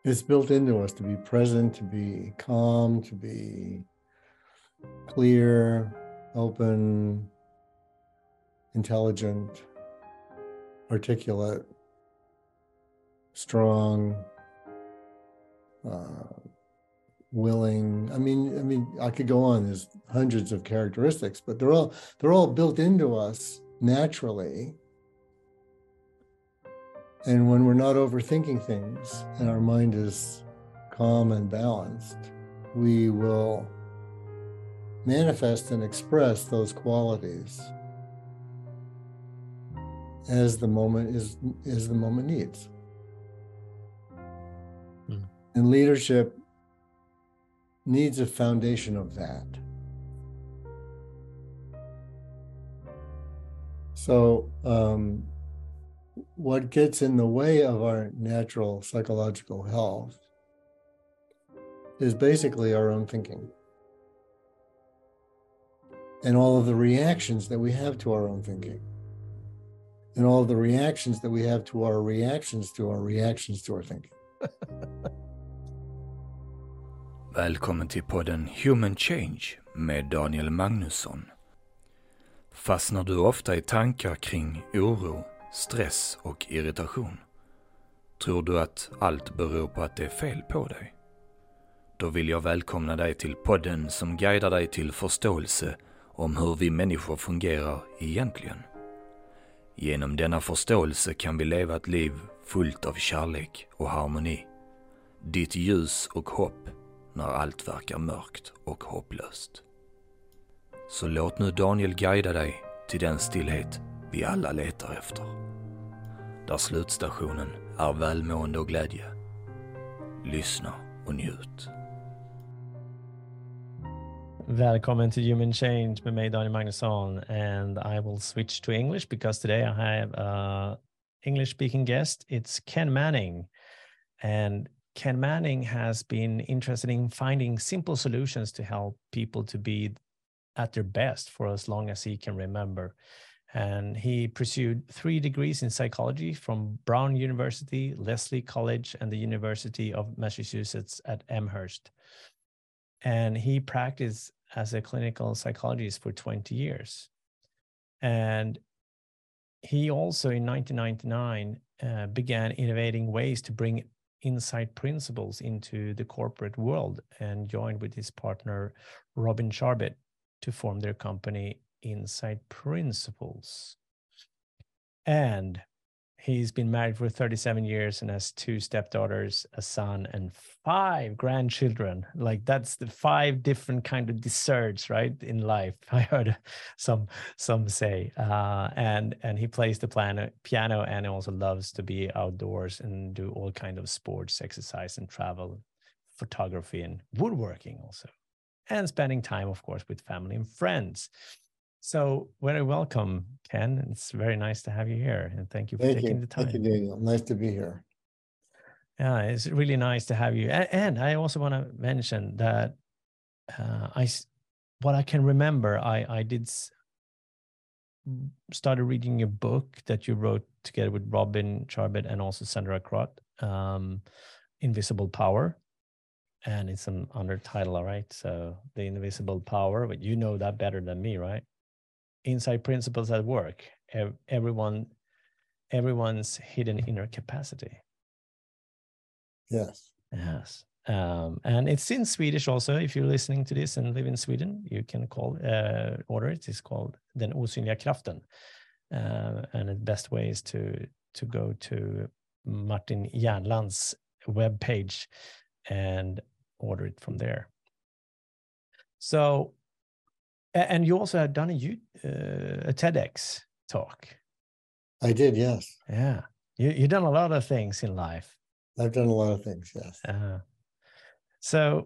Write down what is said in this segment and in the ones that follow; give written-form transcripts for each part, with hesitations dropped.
It's built into us to be present, to be calm, to be clear, open, intelligent, articulate, strong, willing. I mean, I could go on. There's hundreds of characteristics, but they're all built into us naturally. And when we're not overthinking things and our mind is calm and balanced, we will manifest and express those qualities as the moment needs. And leadership needs a foundation of that. So what gets in the way of our natural psychological health is basically our own thinking and all of the reactions that we have to our own thinking and all of the reactions that we have to our reactions to our reactions to our thinking. Välkommen till podden Human Change med Daniel Magnusson. Fastnar du ofta i tankar kring oro, stress och irritation? Tror du att allt beror på att det är fel på dig? Då vill jag välkomna dig till podden som guidar dig till förståelse om hur vi människor fungerar egentligen. Genom denna förståelse kan vi leva ett liv fullt av kärlek och harmoni. Ditt ljus och hopp när allt verkar mörkt och hopplöst. Så låt nu Daniel guida dig till den stillhet vi alla letar efter. Där slutstationen är välmående och glädje. Lyssna och njut. Välkommen to Human Change med mig Daniel Magnusson, and I will switch to English because today I have a English speaking guest. It's Ken Manning, and Ken Manning has been interested in finding simple solutions to help people to be at their best for as long as he can remember. And he pursued 3 degrees in psychology from Brown University, Lesley College, and the University of Massachusetts at Amherst. And he practiced as a clinical psychologist for 20 years. And he also, in 1999, began innovating ways to bring insight principles into the corporate world and joined with his partner, Robin Charbet, to form their company, Insight Principles. And he's been married for 37 years and has 2 stepdaughters, a son, and 5 grandchildren. Like, that's the 5 different kind of desserts, right, in life. I heard some say. And he plays the piano and also loves to be outdoors and do all kind of sports, exercise, and travel, photography, and woodworking also. And spending time, of course, with family and friends. So very welcome, Ken. It's very nice to have you here, and thank you for taking the time. Thank you, Daniel. Nice to be here. Yeah, it's really nice to have you. And I also want to mention that what I can remember, I did started reading your book that you wrote together with Robin Charbet and also Sandra Crott, Invisible Power. And it's an undertitle, all right? So the Invisible Power, but you know that better than me, right? Insight Principles at Work, everyone's hidden inner capacity. Yes. Yes. And it's in Swedish also. If you're listening to this and live in Sweden, you can order it. It's called Den osynliga kraften. And the best way is to go to Martin Järnland's webpage and order it from there. So, and you also had done a TEDx talk. I did, yes. Yeah. You've done a lot of things in life. I've done a lot of things, yes. So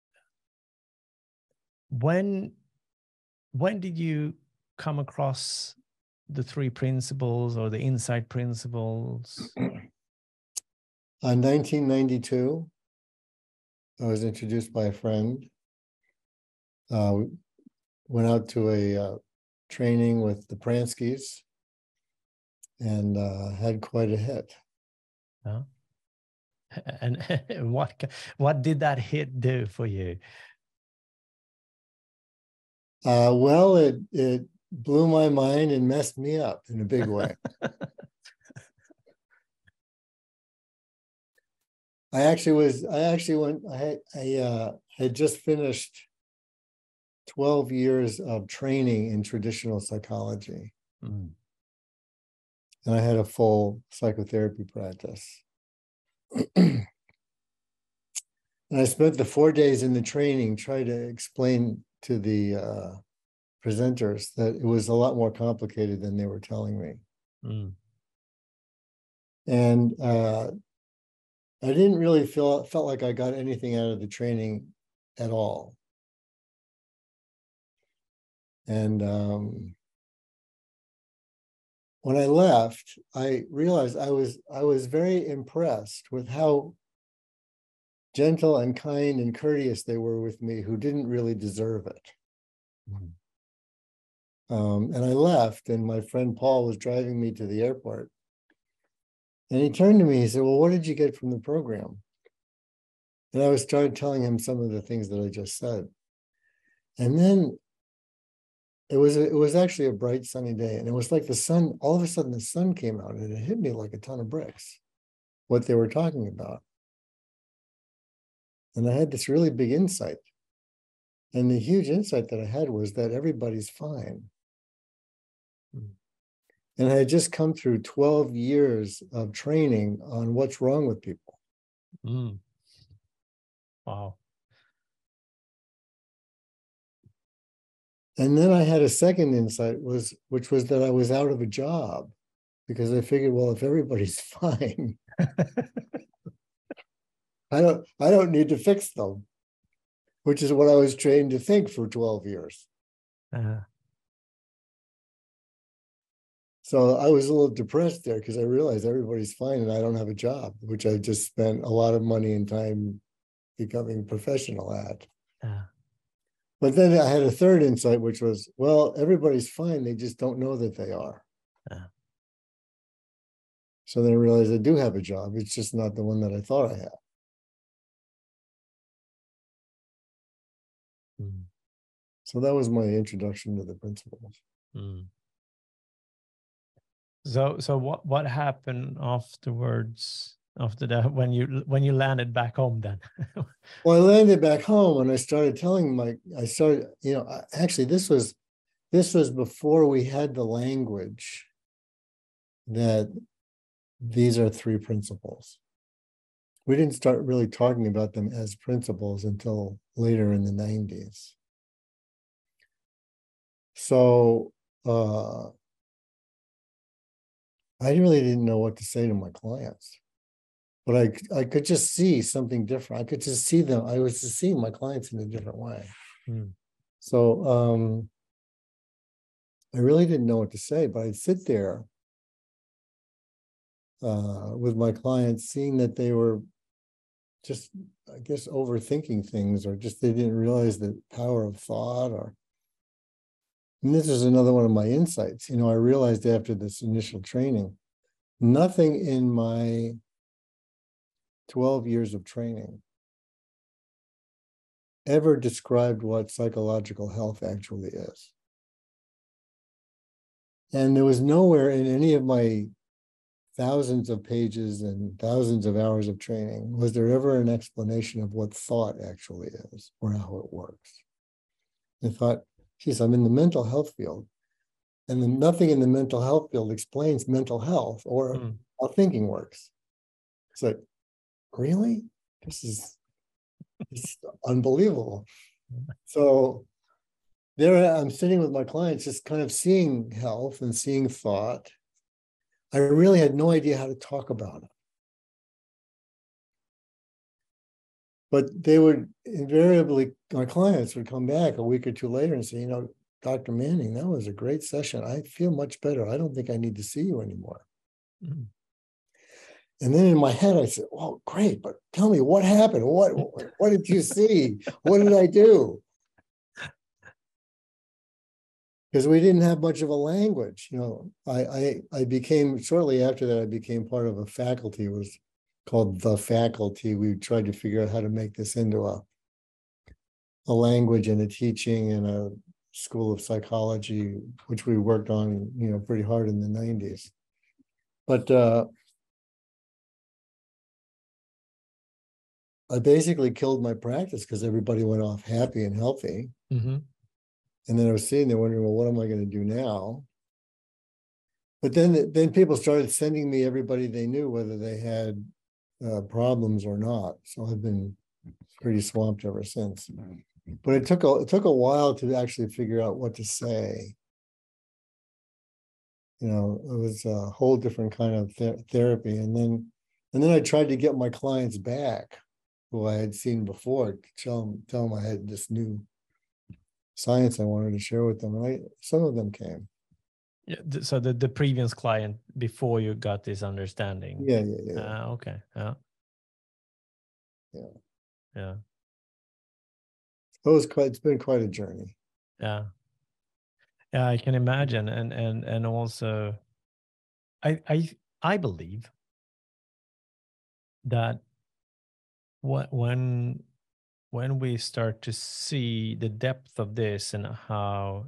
when did you come across the 3 principles or the insight principles? In 1992, I was introduced by a friend. Went out to a training with the Pranskys and had quite a hit. Yeah. And what did that hit do for you? Well, it blew my mind and messed me up in a big way. I had just finished 12 years of training in traditional psychology. Mm. And I had a full psychotherapy practice. And I spent the 4 days in the training trying to explain to the presenters that it was a lot more complicated than they were telling me. Mm. And I didn't really felt like I got anything out of the training at all. And when I left, I realized I was very impressed with how gentle and kind and courteous they were with me, who didn't really deserve it. Mm. And I left, and my friend Paul was driving me to the airport. And he turned to me, he said, "Well, what did you get from the program?" And I started telling him some of the things that I just said. And then it was actually a bright sunny day, and it was like the sun, all of a sudden the sun came out and it hit me like a ton of bricks, what they were talking about. And I had this really big insight. And the huge insight that I had was that everybody's fine. Mm. And I had just come through 12 years of training on what's wrong with people. Mm. Wow. And then I had a second insight, which was that I was out of a job, because I figured, well, if everybody's fine, I don't need to fix them, which is what I was trained to think for 12 years. Uh-huh. So I was a little depressed there because I realized everybody's fine and I don't have a job, which I just spent a lot of money and time becoming professional at. But then I had a third insight, which was, well, everybody's fine. They just don't know that they are. So then I realized I do have a job. It's just not the one that I thought I had. Mm. So that was my introduction to the principles. Mm. So what happened afterwards, after that, when you landed back home then? Well, I landed back home and I started actually this was before we had the language that these are three principles. We didn't start really talking about them as principles until later in the 90s. So I really didn't know what to say to my clients, but I could just see something different. I could just see them. I was just seeing my clients in a different way. Mm. So I really didn't know what to say, but I'd sit there with my clients, seeing that they were just, I guess, overthinking things, or just they didn't realize the power of thought. And this is another one of my insights. I realized after this initial training, nothing in my 12 years of training ever described what psychological health actually is. And there was nowhere in any of my thousands of pages and thousands of hours of training was there ever an explanation of what thought actually is or how it works. I thought, geez, I'm in the mental health field, and then nothing in the mental health field explains mental health or how thinking works. It's like, really? This is unbelievable. So there I'm sitting with my clients, just kind of seeing health and seeing thought. I really had no idea how to talk about it. But they would invariably, my clients would come back a week or two later and say, Dr. Manning, that was a great session. I feel much better. I don't think I need to see you anymore. Mm-hmm. And then in my head, I said, well, great, but tell me what happened? What did you see? What did I do? Because we didn't have much of a language. I became, shortly after that, I became part of a faculty, was called The Faculty. We tried to figure out how to make this into a language and a teaching and a school of psychology, which we worked on, pretty hard in the 90s. But I basically killed my practice because everybody went off happy and healthy. Mm-hmm. And then I was sitting there wondering, well, what am I going to do now? But then people started sending me everybody they knew, whether they had problems or not. So I've been pretty swamped ever since. But it took a while to actually figure out what to say. It was a whole different kind of therapy. And then I tried to get my clients back, who I had seen before, to tell them I had this new science I wanted to share with them. And some of them came. Yeah. So the previous client before you got this understanding. Yeah. Okay. Yeah. It's been quite a journey. Yeah, I can imagine, and also, I believe that when we start to see the depth of this and how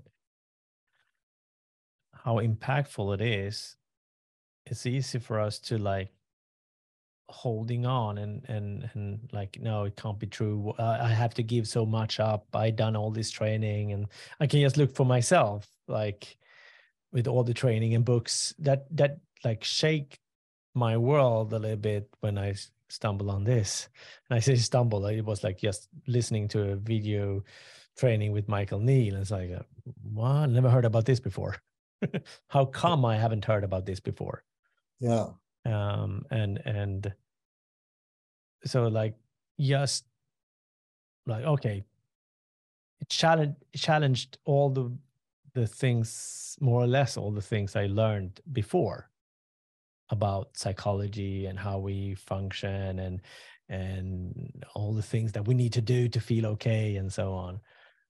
impactful it is, it's easy for us to like holding on and like, no, it can't be true. I have to give so much up. I done all this training, and I can just look for myself, like with all the training and books that like shake my world a little bit when I stumble on this. And I say stumble, it was like just listening to a video training with Michael Neal. And it's like, what? Never heard about this before. How come I haven't heard about this before? Yeah. And so like, just like, okay, it challenged all the things, more or less all the things I learned before about psychology and how we function and all the things that we need to do to feel okay and so on.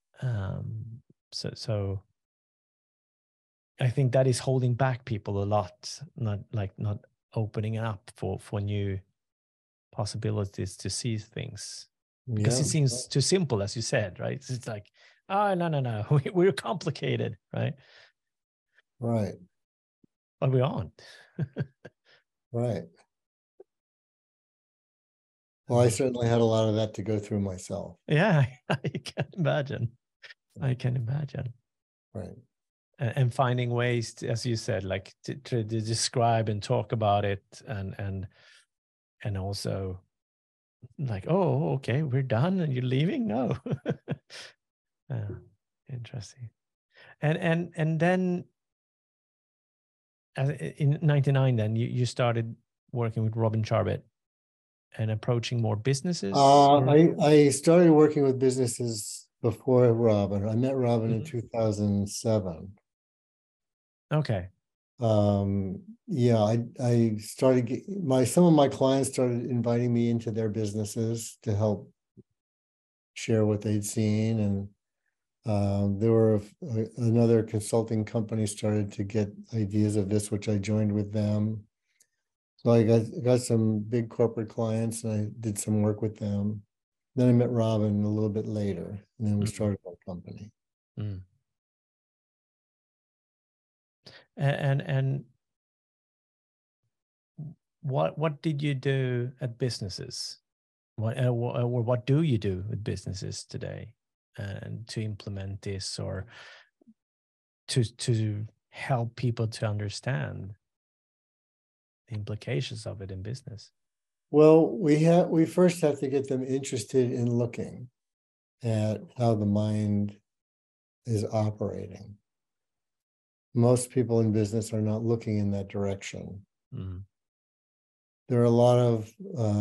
So I think that is holding back people a lot, not opening up for new possibilities to see things, because it seems too simple, as you said, right? It's like, oh, no, we're complicated, right? Right. But we aren't. Right. Well, I certainly had a lot of that to go through myself. Yeah, I can imagine. Right. And finding ways to, as you said, like to describe and talk about it, and also like, oh, okay, we're done and you're leaving? No. Interesting. And then in 99, then you started working with Robin Charbet and approaching more businesses? I started working with businesses before Robin. I met Robin in 2007. Okay. Yeah, I started some of my clients started inviting me into their businesses to help share what they'd seen, and there were another consulting company started to get ideas of this, which I joined with them. So I got some big corporate clients, and I did some work with them. Then I met Robin a little bit later, and then we started our company. And what did you do at businesses? What do you do with businesses today, and to implement this, or to help people to understand the implications of it in business? Well, we first have to get them interested in looking at how the mind is operating. Most people in business are not looking in that direction. There are a lot of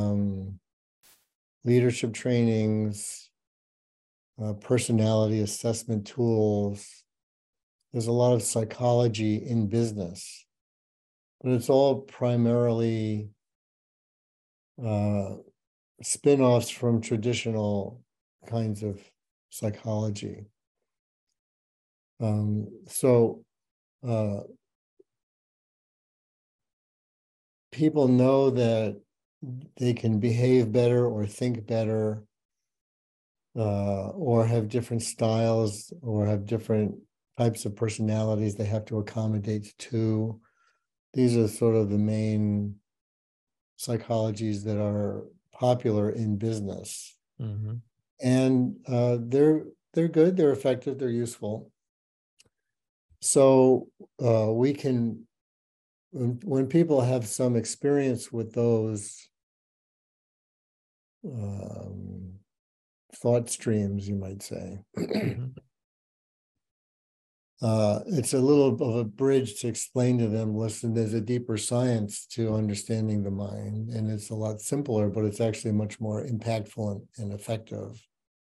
leadership trainings, personality assessment tools. There's a lot of psychology in business, but it's all primarily spin-offs from traditional kinds of psychology. So people know that they can behave better or think better, or have different styles, or have different types of personalities they have to accommodate to. These are sort of the main psychologies that are popular in business. Mm-hmm. And they're good, they're effective, they're useful. So we can, when people have some experience with those thought streams, you might say, Mm-hmm. it's a little of a bridge to explain to them, listen, there's a deeper science to understanding the mind, and it's a lot simpler, but it's actually much more impactful and effective.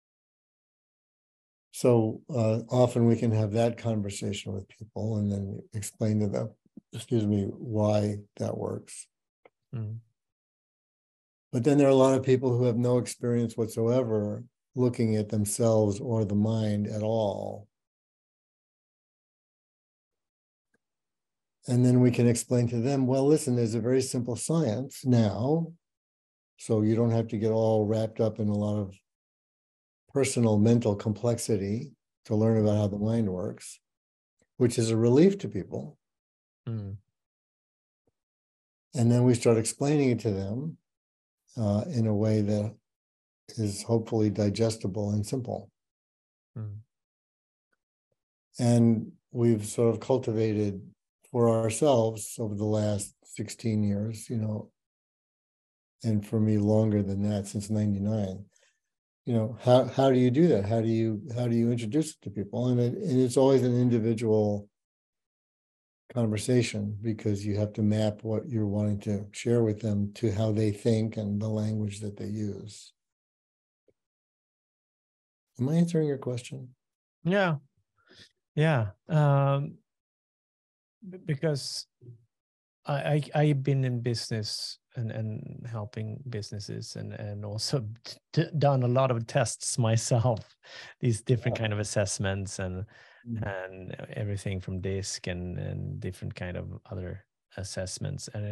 So often we can have that conversation with people and then explain to them, why that works. Mm. But then there are a lot of people who have no experience whatsoever looking at themselves or the mind at all. And then we can explain to them, well, listen, there's a very simple science now, so you don't have to get all wrapped up in a lot of personal mental complexity to learn about how the mind works, which is a relief to people. Mm. And then we start explaining it to them in a way that is hopefully digestible and simple. Mm. And we've sort of cultivated for ourselves over the last 16 years, and for me longer than that, since 99. How do you do that? How do you introduce it to people? And it's always an individual conversation, because you have to map what you're wanting to share with them to how they think and the language that they use. Am I answering your question? Yeah. Because I've been in business and helping businesses and also done a lot of tests myself, these different kind of assessments and everything from DISC and different kind of other assessments. And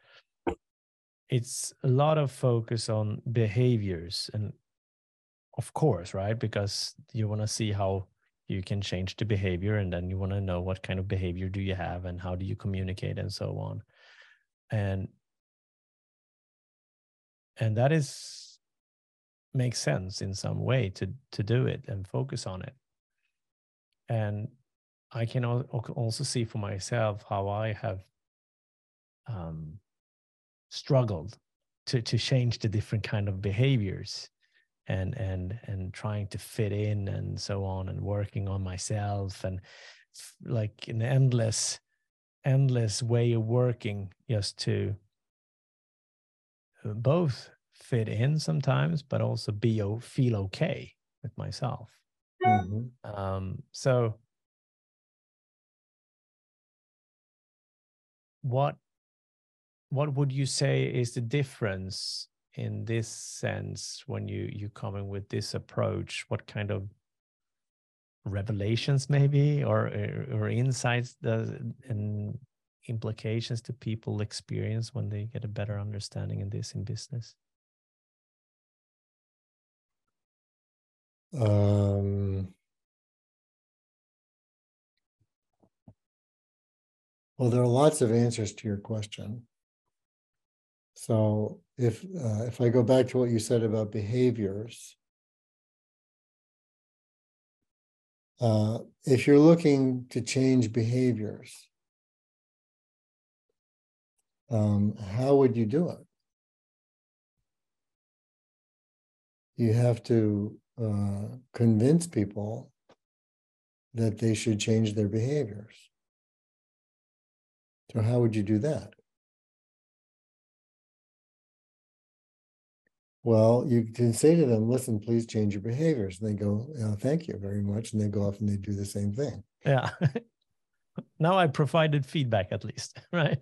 it's a lot of focus on behaviors, and of course, right? Because you want to see how you can change the behavior, and then you want to know what kind of behavior do you have and how do you communicate and so on. And that makes sense in some way to do it and focus on it. And I can also see for myself how I have struggled to change the different kind of behaviors and trying to fit in and so on, and working on myself, and like an endless way of working just to both fit in sometimes, but also feel okay with myself. Mm-hmm. So what would you say is the difference in this sense when you coming with this approach? What kind of revelations maybe or insights and implications do people experience when they get a better understanding in this in business? Well, there are lots of answers to your question. So if I go back to what you said about behaviors, if you're looking to change behaviors, how would you do it? You have to convince people that they should change their behaviors. So how would you do that? Well, you can say to them, listen, please change your behaviors. And they go, thank you very much. And they go off and they do the same thing. Yeah. Now I provided feedback at least, right?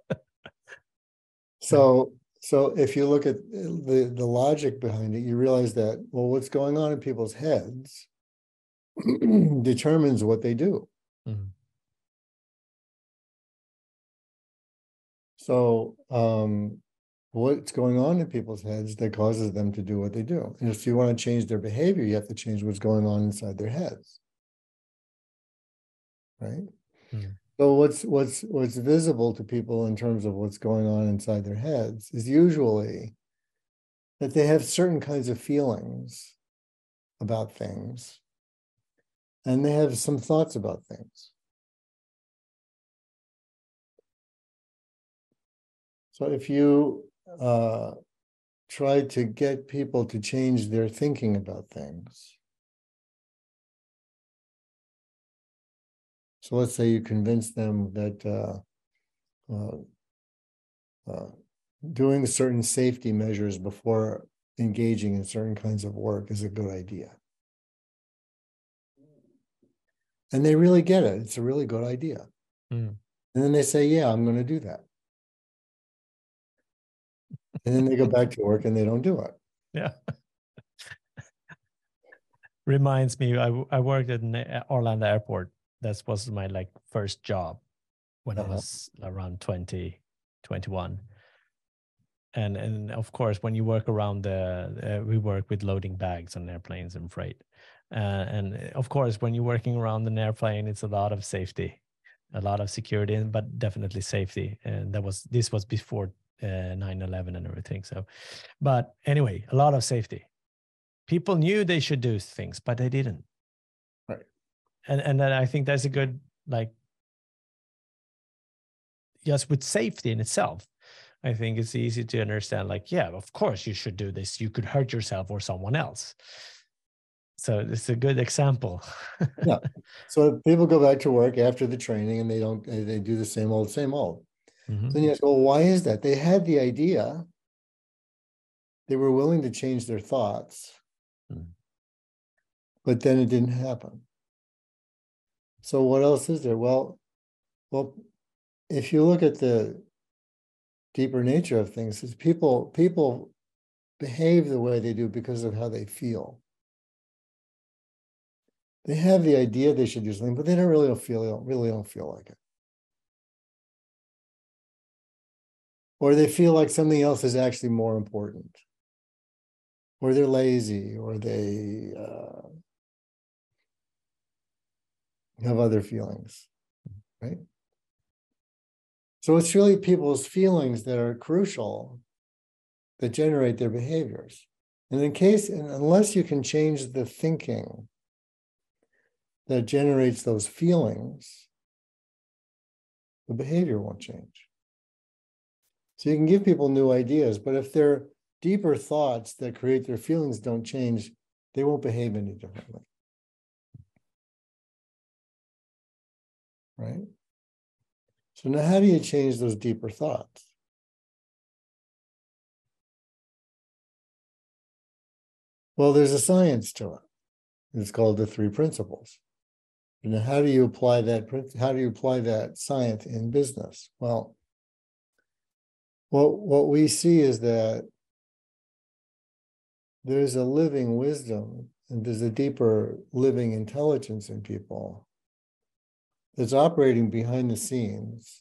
So if you look at the logic behind it, you realize that, well, what's going on in people's heads determines what they do. Mm-hmm. So what's going on in people's heads that causes them to do what they do. And if you want to change their behavior, you have to change what's going on inside their heads. Right? Mm. So what's visible to people in terms of what's going on inside their heads is usually that they have certain kinds of feelings about things, and they have some thoughts about things. So if you try to get people to change their thinking about things, so let's say you convince them that doing certain safety measures before engaging in certain kinds of work is a good idea. And they really get it. It's a really good idea. Mm. And then they say, yeah, I'm going to do that. And then they go back to work and they don't do it. Yeah. Reminds me, I worked at Orlando Airport. That was my first job when I was around 20, 21. And of course, when you work around we work with loading bags on airplanes and freight. And of course, when you're working around an airplane, it's a lot of safety, a lot of security, but definitely safety. And this was before 9/11 and everything. So, but anyway, a lot of safety. People knew they should do things, but they didn't. Right. And then I think that's a good, just with safety in itself, I think it's easy to understand, yeah, of course you should do this. You could hurt yourself or someone else. So it's a good example. Yeah. So people go back to work after the training and they do the same old. Mm-hmm. Then you ask, well, why is that? They had the idea. They were willing to change their thoughts, but then it didn't happen. So what else is there? Well, if you look at the deeper nature of things, is people behave the way they do because of how they feel. They have the idea they should do something, but they don't really feel like it. Or they feel like something else is actually more important. Or they're lazy, or they have other feelings, right? So it's really people's feelings that are crucial that generate their behaviors. And unless you can change the thinking that generates those feelings, the behavior won't change. So you can give people new ideas, but if their deeper thoughts that create their feelings don't change, they won't behave any differently. Right? So now how do you change those deeper thoughts? Well, there's a science to it. It's called the 3 principles. And how do you apply that? How do you apply that science in business? Well, what we see is that there's a living wisdom and there's a deeper living intelligence in people that's operating behind the scenes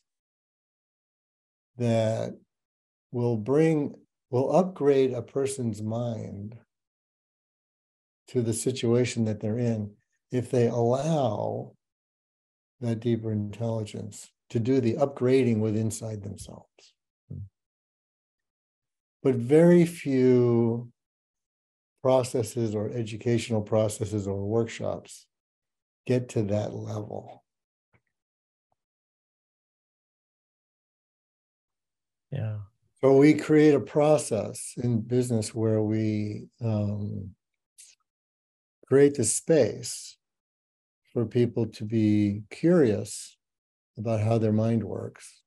that will upgrade a person's mind to the situation that they're in if they allow that deeper intelligence to do the upgrading inside themselves. But very few processes or educational processes or workshops get to that level. Yeah. So we create a process in business where we create the space for people to be curious about how their mind works.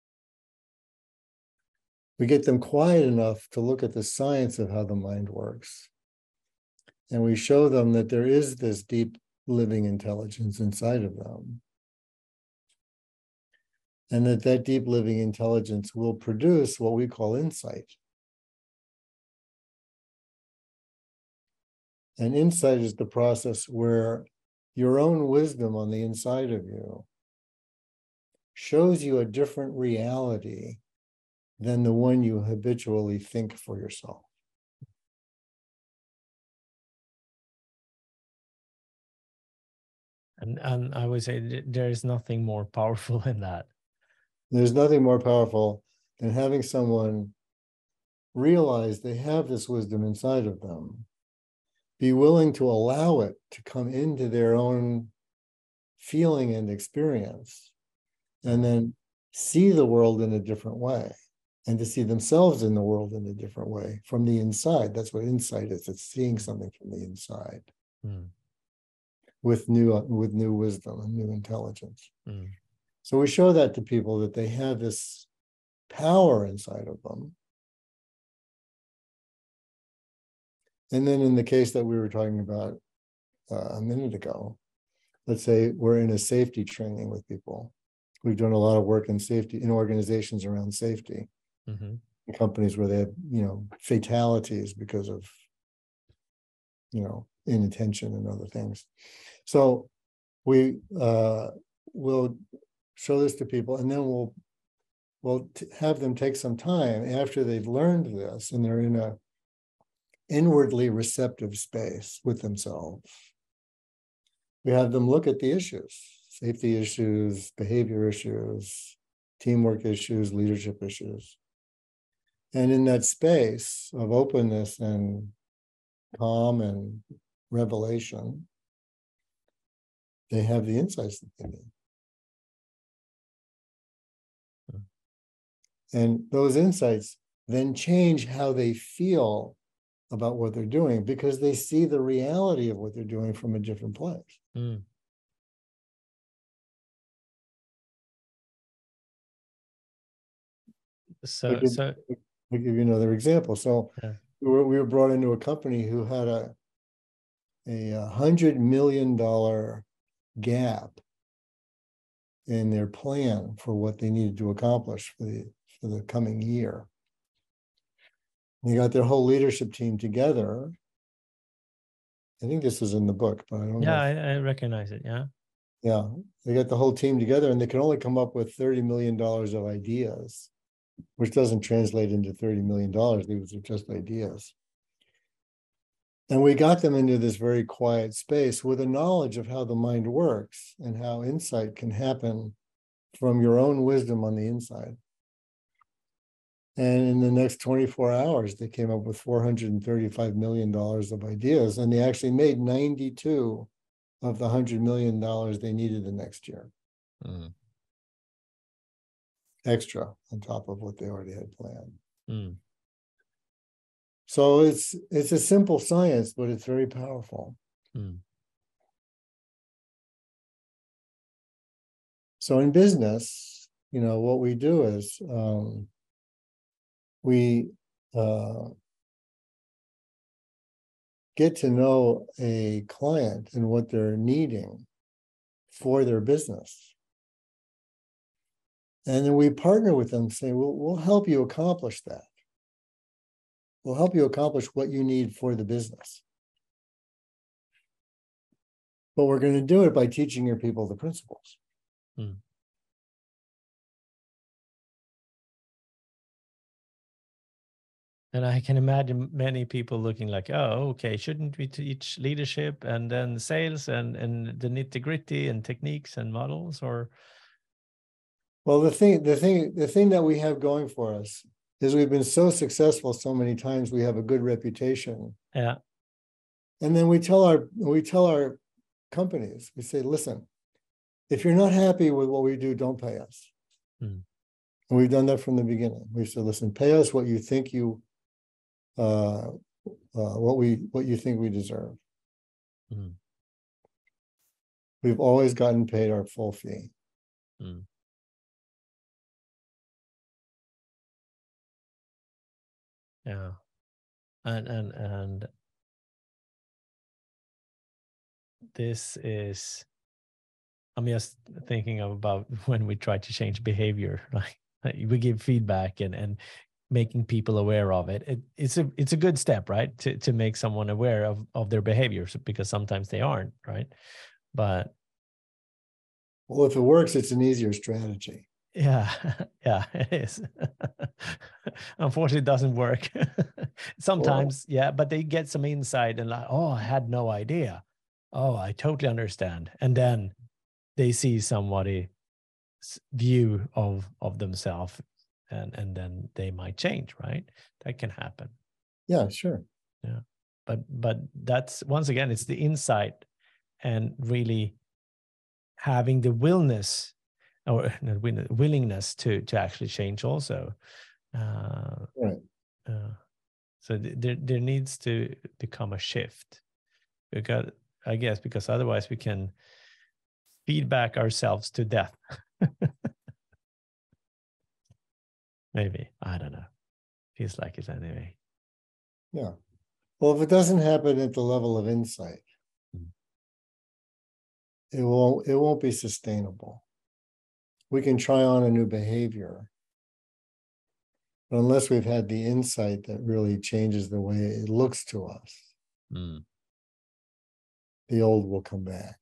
We get them quiet enough to look at the science of how the mind works. And we show them that there is this deep living intelligence inside of them. And that deep living intelligence will produce what we call insight. And insight is the process where your own wisdom on the inside of you shows you a different reality than the one you habitually think for yourself. And I would say there is nothing more powerful than that. There's nothing more powerful than having someone realize they have this wisdom inside of them, be willing to allow it to come into their own feeling and experience, and then see the world in a different way, and to see themselves in the world in a different way from the inside. That's what insight is. It's seeing something from the inside with new wisdom and new intelligence. So we show that to people, that they have this power inside of them. And then in the case that we were talking about a minute ago, let's say we're in a safety training with people. We've done a lot of work in safety, in organizations around safety, in companies where they have, fatalities because of, inattention and other things. So we will show this to people, and then we'll have them take some time after they've learned this, and they're in a inwardly receptive space with themselves. We have them look at the issues, safety issues, behavior issues, teamwork issues, leadership issues. And in that space of openness and calm and revelation, they have the insights that they need. And those insights then change how they feel about what they're doing, because they see the reality of what they're doing from a different place. So I'll give you another example. So we were brought into a company who had a $100 million gap in their plan for what they needed to accomplish for the coming year. They got their whole leadership team together. I think this is in the book, but I don't know. Yeah, I recognize it. Yeah. Yeah. They got the whole team together, and they could only come up with $30 million of ideas, which doesn't translate into $30 million. These are just ideas. And we got them into this very quiet space with a knowledge of how the mind works and how insight can happen from your own wisdom on the inside. And in the next 24 hours, they came up with $435 million of ideas, and they actually made 92 of the $100 million they needed the next year. Extra on top of what they already had planned. So it's a simple science, but it's very powerful. So in business, what we do is we get to know a client and what they're needing for their business. And then we partner with them, saying, we'll help you accomplish that. We'll help you accomplish what you need for the business. But we're going to do it by teaching your people the principles. And I can imagine many people looking like, oh, okay, shouldn't we teach leadership and then sales and the nitty-gritty and techniques and models? Or well, the thing that we have going for us is we've been so successful so many times, we have a good reputation. Yeah. And then we tell our companies, we say, listen, if you're not happy with what we do, don't pay us. And we've done that from the beginning. We said, listen, pay us what you think what you think we deserve. We've always gotten paid our full fee. Yeah. And this is, I'm just thinking about when we try to change behavior, like we give feedback and making people aware of it. It's a good step, right? To make someone aware of their behaviors, because sometimes they aren't, right? But well, if it works, it's an easier strategy. Yeah, yeah, it is. unfortunately, it doesn't work. Sometimes, yeah, but they get some insight and like, oh, I had no idea. Oh, I totally understand. And then they see somebody's view of themselves, and then they might change, right? That can happen. Yeah, sure. Yeah. But that's, once again, it's the insight and really having the willingness to actually change also. Right. So there needs to become a shift, because I guess, because otherwise we can feedback ourselves to death. Maybe, I don't know. Feels like it anyway. Yeah. Well, if it doesn't happen at the level of insight, it won't be sustainable. We can try on a new behavior, but unless we've had the insight that really changes the way it looks to us, the old will come back.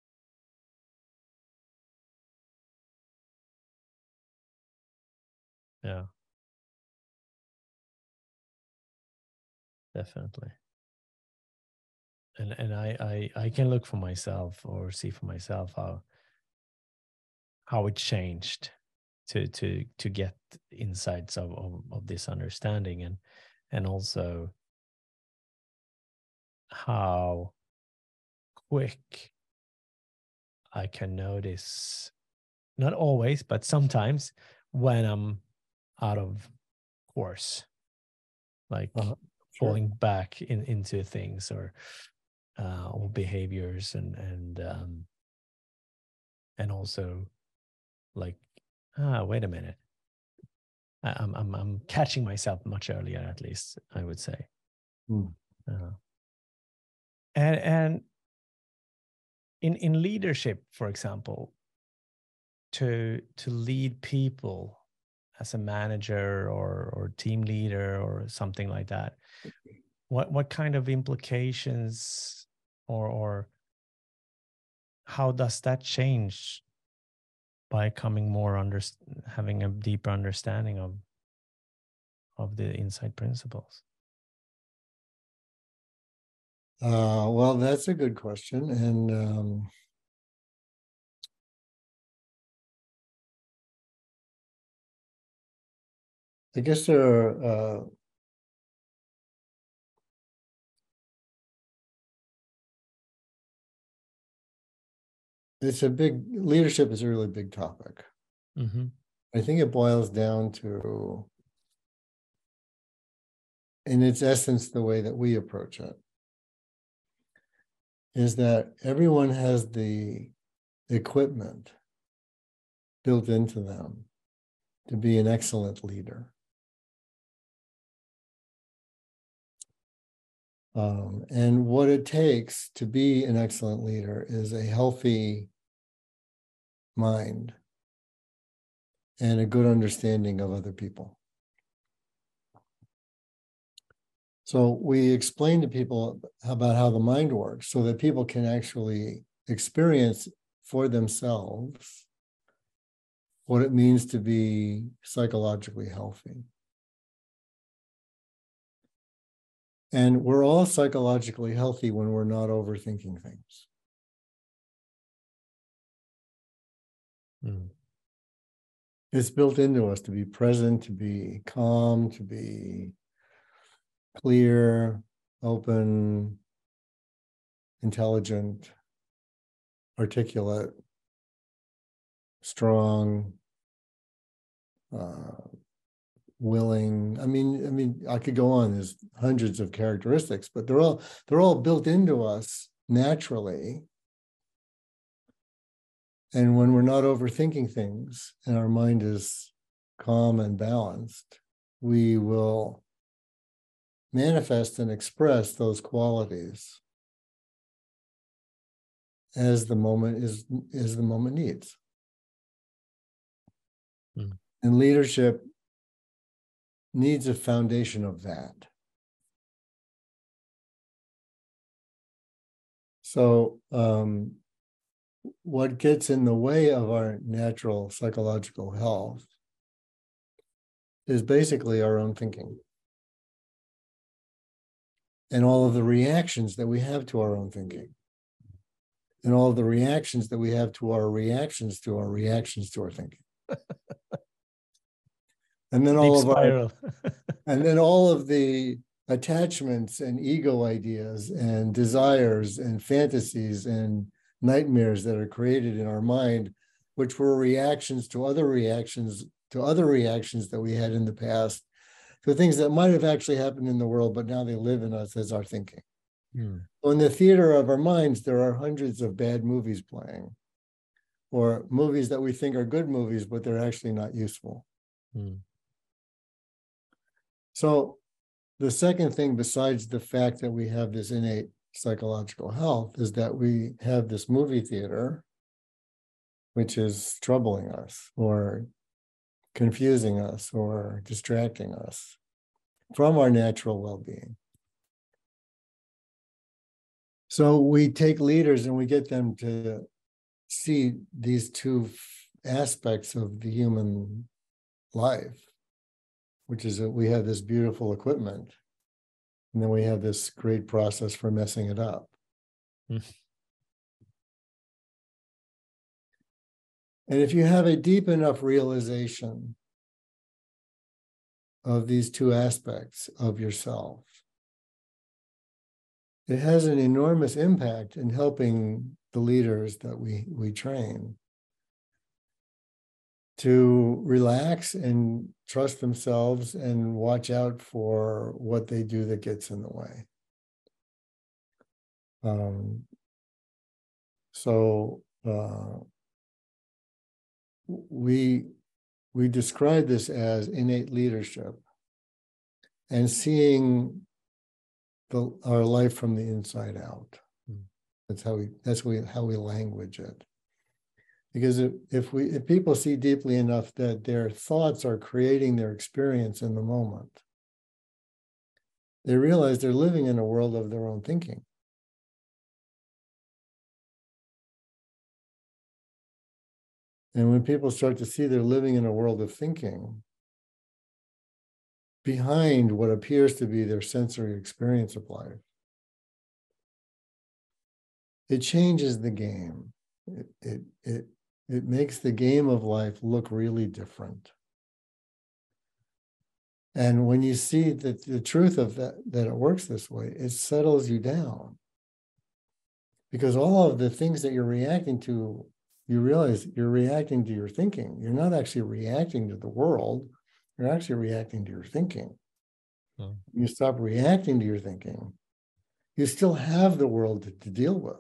Yeah. Definitely. And I can look for myself, or see for myself how it changed to get insights of this understanding, and also how quick I can notice, not always, but sometimes, when I'm out of course, like falling back into things, or behaviors, and also like, wait a minute, I'm catching myself much earlier, at least I would say. And in leadership, for example, to lead people as a manager or team leader or something like that, what kind of implications, or how does that change by coming more having a deeper understanding of the insight principles? Well, that's a good question. And I guess there are leadership is a really big topic. I think it boils down to, in its essence, the way that we approach it is that everyone has the equipment built into them to be an excellent leader. And what it takes to be an excellent leader is a healthy mind and a good understanding of other people. So we explain to people about how the mind works so that people can actually experience for themselves what it means to be psychologically healthy. And we're all psychologically healthy when we're not overthinking things. It's built into us to be present, to be calm, to be clear, open, intelligent, articulate, strong, willing. I mean, I could go on. There's hundreds of characteristics, but they're all built into us naturally. And when we're not overthinking things and our mind is calm and balanced, we will manifest and express those qualities as the moment needs. And leadership needs a foundation of that. So what gets in the way of our natural psychological health is basically our own thinking. And all of the reactions that we have to our own thinking. And all of the reactions that we have to our reactions to our reactions to our thinking. And then all of spiral. and then all of the attachments and ego ideas and desires and fantasies and nightmares that are created in our mind, which were reactions to other reactions that we had in the past, to things that might have actually happened in the world, but now they live in us as our thinking. So in the theater of our minds, there are hundreds of bad movies playing, or movies that we think are good movies, but they're actually not useful. So the second thing, besides the fact that we have this innate psychological health, is that we have this movie theater, which is troubling us or confusing us or distracting us from our natural well-being. So we take leaders and we get them to see these two aspects of the human life, which is that we have this beautiful equipment, and then we have this great process for messing it up. And if you have a deep enough realization of these two aspects of yourself, it has an enormous impact in helping the leaders that we train to relax and trust themselves and watch out for what they do that gets in the way. We describe this as innate leadership and seeing our life from the inside out. That's how we language it. Because if people see deeply enough that their thoughts are creating their experience in the moment, they realize they're living in a world of their own thinking. And when people start to see they're living in a world of thinking, behind what appears to be their sensory experience of life, it changes the game. It makes the game of life look really different. And when you see that the truth of that it works this way, it settles you down. Because all of the things that you're reacting to, you realize you're reacting to your thinking. You're not actually reacting to the world. You're actually reacting to your thinking. You stop reacting to your thinking, you still have the world to deal with.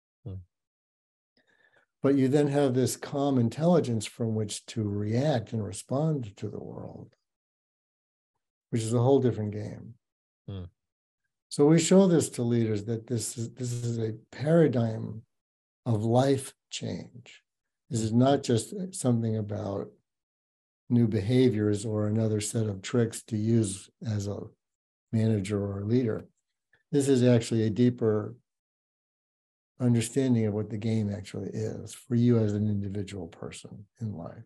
But you then have this calm intelligence from which to react and respond to the world, which is a whole different game. So we show this to leaders that this is a paradigm of life change. This is not just something about new behaviors or another set of tricks to use as a manager or a leader. This is actually a deeper understanding of what the game actually is for you as an individual person in life.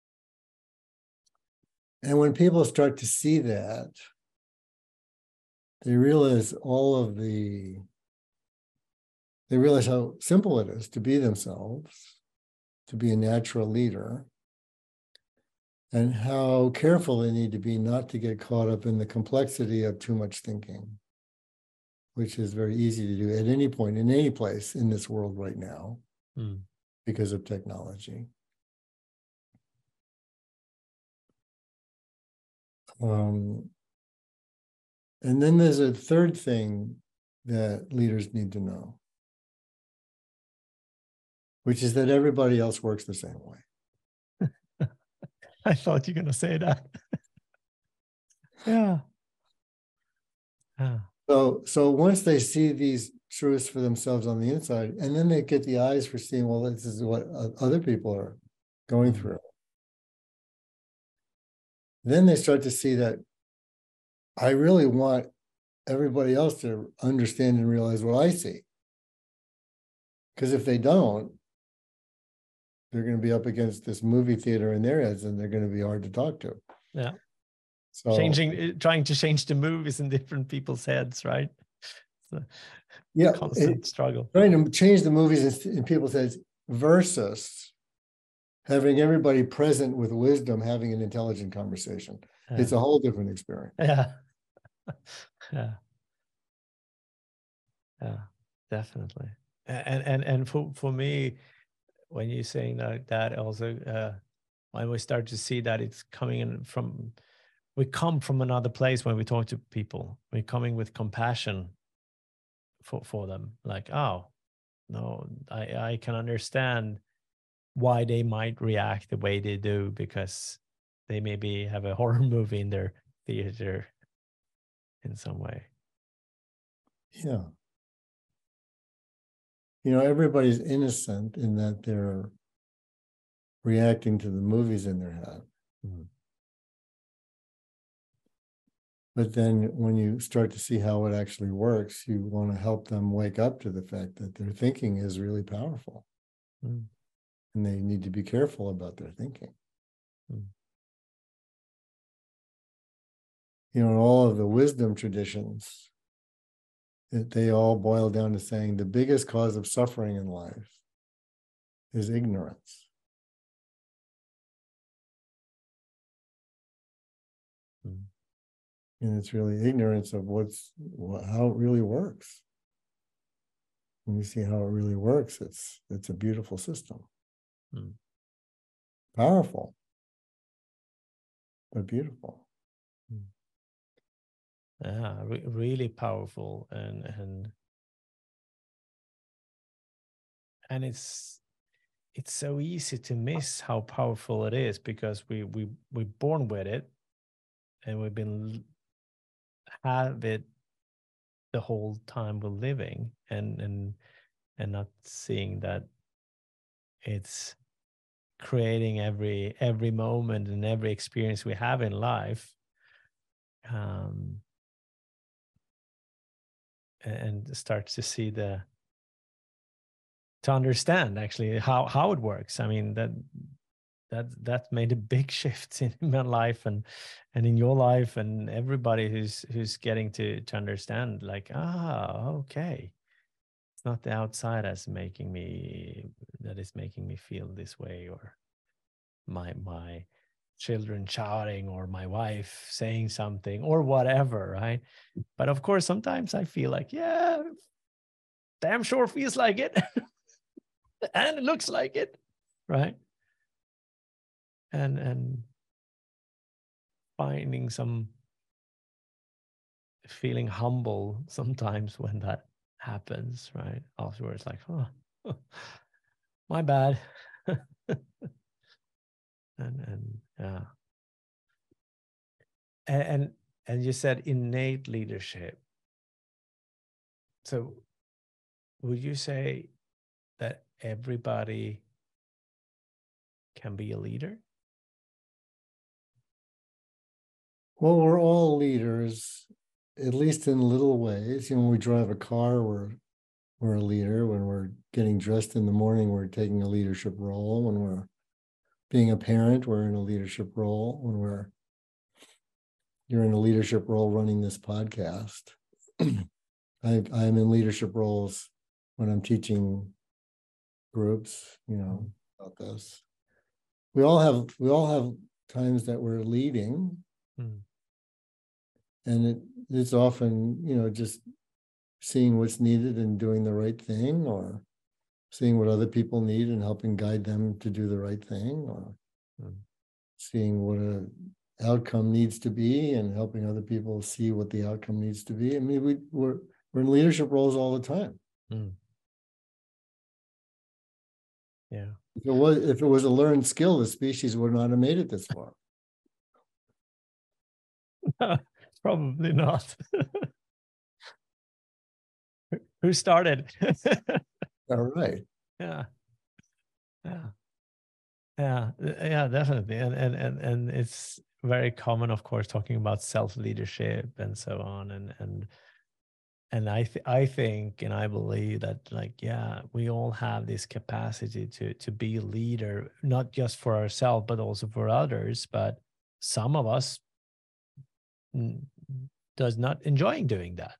And when people start to see that, they realize they realize how simple it is to be themselves, to be a natural leader, and how careful they need to be not to get caught up in the complexity of too much thinking, which is very easy to do at any point, in any place in this world right now, because of technology. And then there's a third thing that leaders need to know, which is that everybody else works the same way. I thought you were going to say that. Yeah. So once they see these truths for themselves on the inside, and then they get the eyes for seeing, well, this is what other people are going through. Then they start to see that I really want everybody else to understand and realize what I see. Because if they don't, they're going to be up against this movie theater in their heads, and they're going to be hard to talk to. Yeah. So trying to change the movies in different people's heads, right? So, yeah, constant struggle. Trying to change the movies in people's heads versus having everybody present with wisdom, having an intelligent conversation. Yeah. It's a whole different experience. Yeah. Yeah. Yeah, definitely. And for me, when you're saying that also, when we start to see that it's coming in from, we come from another place when we talk to people. We're coming with compassion for them. Like, oh, no, I can understand why they might react the way they do, because they maybe have a horror movie in their theater in some way. Yeah. You know, everybody's innocent in that they're reacting to the movies in their head. Mm. But then when you start to see how it actually works, you want to help them wake up to the fact that their thinking is really powerful. Mm. And they need to be careful about their thinking. Mm. You know, in all of the wisdom traditions, they all boil down to saying the biggest cause of suffering in life is ignorance. Mm. And it's really ignorance of how it really works. When you see how it really works, it's a beautiful system. Mm. Powerful, but beautiful. Mm. Yeah, really powerful, and it's so easy to miss how powerful it is, because we're born with it, and we've been have it the whole time we're living, and not seeing that it's creating every moment and every experience we have in life, and start to see to understand actually how it works. I mean, that made a big shift in my life and in your life, and everybody who's getting to understand, like, okay, it's not the outside that is making me feel this way, or my children shouting, or my wife saying something, or whatever, right? But of course, sometimes I feel like, yeah, damn sure feels like it. And it looks like it, right? And finding some feeling humble sometimes when that happens, right? Afterwards, like, oh, my bad. and yeah. And you said innate leadership. So would you say that everybody can be a leader? Well, we're all leaders, at least in little ways. You know, when we drive a car, we're a leader. When we're getting dressed in the morning, we're taking a leadership role. When we're being a parent, we're in a leadership role. When you're in a leadership role running this podcast. I'm in leadership roles when I'm teaching groups, you know, about this. We all have times that we're leading. And it's often, you know, just seeing what's needed and doing the right thing, or seeing what other people need and helping guide them to do the right thing, or seeing what an outcome needs to be and helping other people see what the outcome needs to be. I mean, we're in leadership roles all the time. Yeah. If it was a learned skill, the species would not have made it this far. Probably not. Who started? All right. Yeah. Definitely. And it's very common, of course, talking about self-leadership and so on. And I think and I believe that, like, yeah, we all have this capacity to be a leader, not just for ourselves, but also for others. But some of us does not enjoying doing that.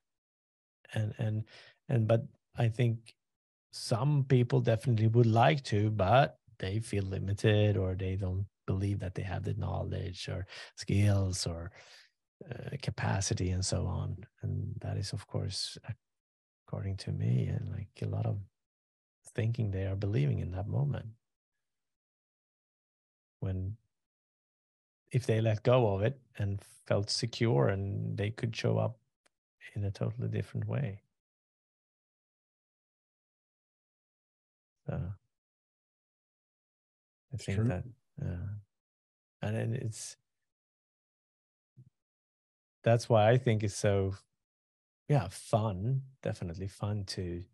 But I think some people definitely would like to, but they feel limited, or they don't believe that they have the knowledge or skills or capacity and so on. And that is, of course, according to me, and like a lot of thinking they are believing in that moment. When if they let go of it and felt secure, and they could show up in a totally different way. So I think true. that, and then that's why I think it's so, fun, definitely fun to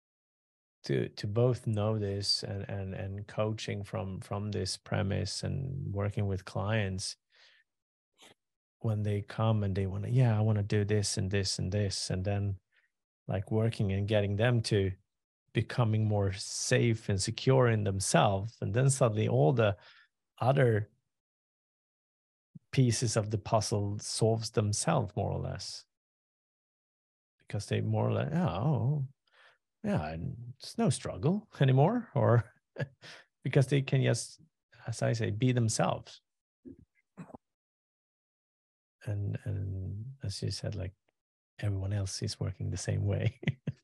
both know this and coaching from this premise, and working with clients when they come and they want to, I want to do this and this and this, and then like working and getting them to becoming more safe and secure in themselves, and then suddenly all the other pieces of the puzzle solves themselves, more or less, because they more or less, it's no struggle anymore, or because they can just, as I say, be themselves. And as you said, like everyone else is working the same way.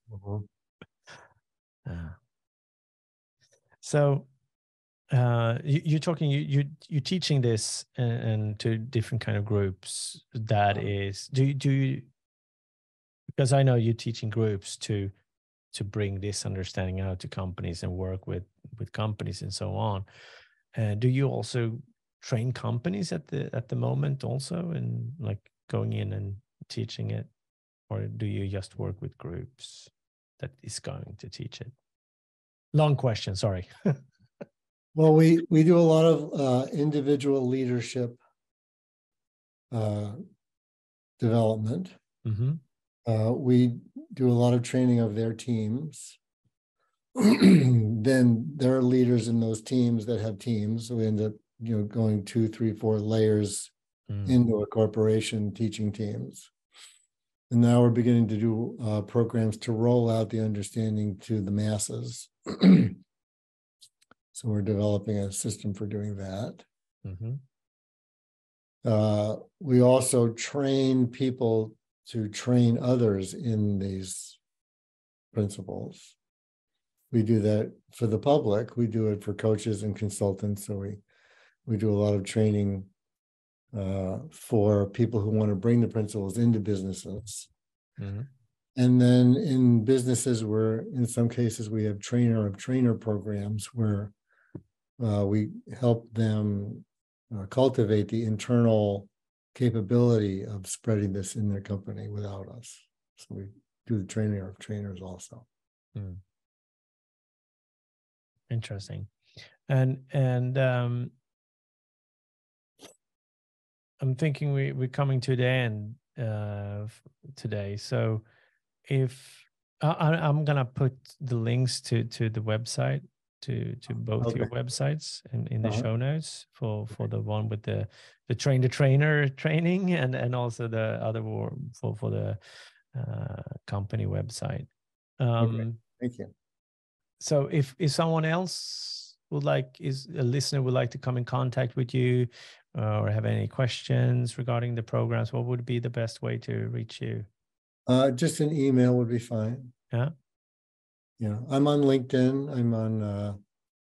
So you're talking, you're teaching this and to different kind of groups. That is, do you, because I know you're teaching groups to bring this understanding out to companies and work with companies and so on. Do you also train companies at the moment also, and like going in and teaching it, or do you just work with groups that is going to teach it? Long question, sorry. Well, we do a lot of individual leadership development. Mm-hmm. We do a lot of training of their teams. Then there are leaders in those teams that have teams. So we end up, going 2, 3, 4 layers into a corporation, teaching teams. And now we're beginning to do programs to roll out the understanding to the masses. So we're developing a system for doing that. Mm-hmm. We also train people to train others in these principles. We do that for the public. We do it for coaches and consultants. So we do a lot of training for people who want to bring the principles into businesses. Mm-hmm. And then in businesses, where in some cases we have trainer of trainer programs where we help them cultivate the internal capability of spreading this in their company without us. So we do the training of trainers also. Interesting. And I'm thinking we're coming to the end today. So if I'm gonna put the links to the website, to both your websites in the show notes, for the one with the train the trainer training, and also the other for the company website. Thank you. So if someone else is a listener would like to come in contact with you, or have any questions regarding the programs, what would be the best way to reach you? Just an email would be fine. Yeah. Yeah, I'm on LinkedIn. I'm on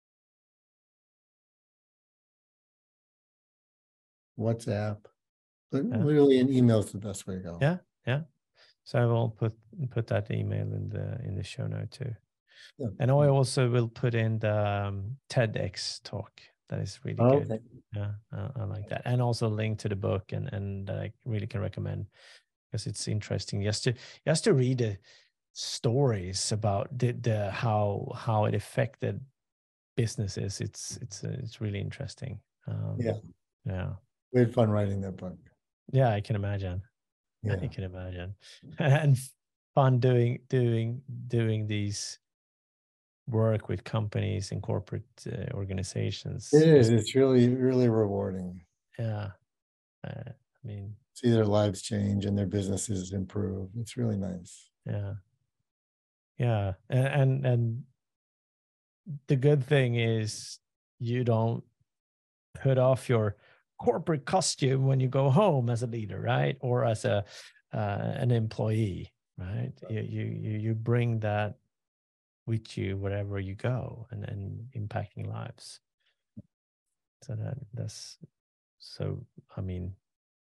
WhatsApp, but really an email is the best way to go. Yeah. So I will put that email in the show note too. Yeah. And I also will put in the TEDx talk. That is really good. Okay. Yeah, I like that. And also link to the book, and I really can recommend, because it's interesting just to read the stories about the how it affected businesses. It's really interesting. Yeah. We had fun writing that book. Yeah, I can imagine. Yeah. I can imagine. And fun doing these work with companies and corporate organizations. It is. It's really, really rewarding. Yeah. I mean, see their lives change and their businesses improve. It's really nice. Yeah. And the good thing is you don't put off your corporate costume when you go home as a leader, right? Or as an employee, right? You bring that with you wherever you go and impacting lives. So that's so, I mean,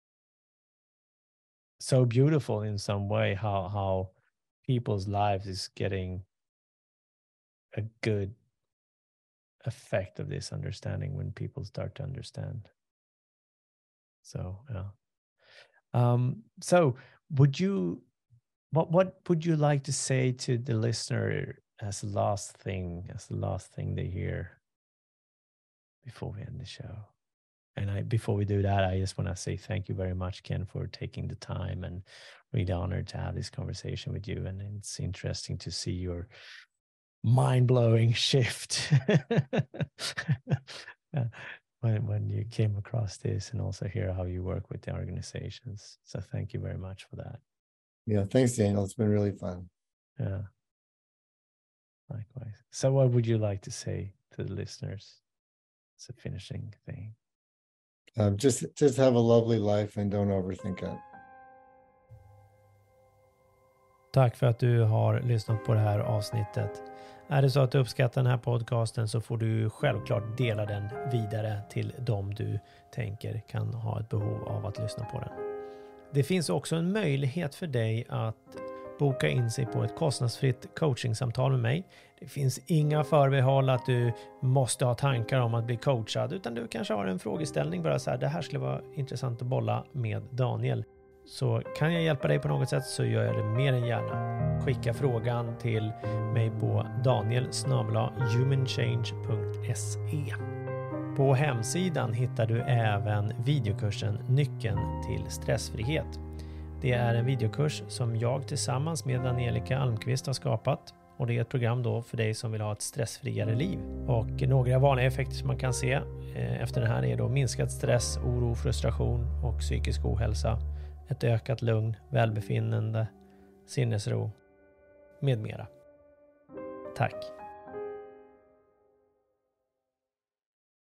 so beautiful in some way how people's lives is getting a good effect of this understanding when people start to understand. So so what would you like to say to the listener as the last thing they hear before we end the show? And before we do that, I just want to say thank you very much, Ken, for taking the time, and really honored to have this conversation with you. And it's interesting to see your mind-blowing shift when you came across this, and also hear how you work with the organizations. So thank you very much for that. Yeah, thanks, Daniel. It's been really fun. Yeah, likewise. So what would you like to say to the listeners as a finishing thing? Just have a lovely life and don't overthink it. Tack för att du har lyssnat på det här avsnittet. Är det så att du uppskattar den här podcasten, så får du självklart dela den vidare till dem du tänker kan ha ett behov av att lyssna på den. Det finns också en möjlighet för dig att boka in sig på ett kostnadsfritt coachingsamtal med mig. Det finns inga förbehåll att du måste ha tankar om att bli coachad, utan du kanske har en frågeställning, bara så här: det här skulle vara intressant att bolla med Daniel. Så kan jag hjälpa dig på något sätt, så gör jag det mer än gärna. Skicka frågan till mig på daniel@humanchange.se. På hemsidan hittar du även videokursen Nyckeln till stressfrihet. Det är en videokurs som jag tillsammans med Angelica Almqvist har skapat. Och det är ett program då för dig som vill ha ett stressfriare liv. Och några vanliga effekter som man kan se efter den här är då minskad stress, oro, frustration och psykisk ohälsa. Ett ökat lugn, välbefinnande, sinnesro med mera. Tack!